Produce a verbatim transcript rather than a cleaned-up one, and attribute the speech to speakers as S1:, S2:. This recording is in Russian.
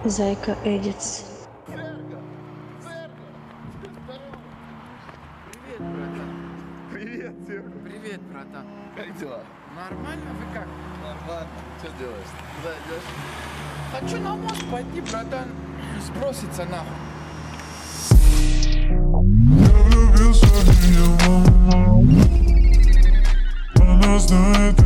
S1: Зайка Эдитс.
S2: Привет, братан.
S3: Привет, Серега.
S2: Привет, братан.
S3: Как дела?
S2: Нормально? Вы как?
S3: Нормально. Что делаешь? Куда идешь?
S2: Хочу на мост пойти, братан. Сброситься нахуй.
S4: Я влюбился в нее, она знает.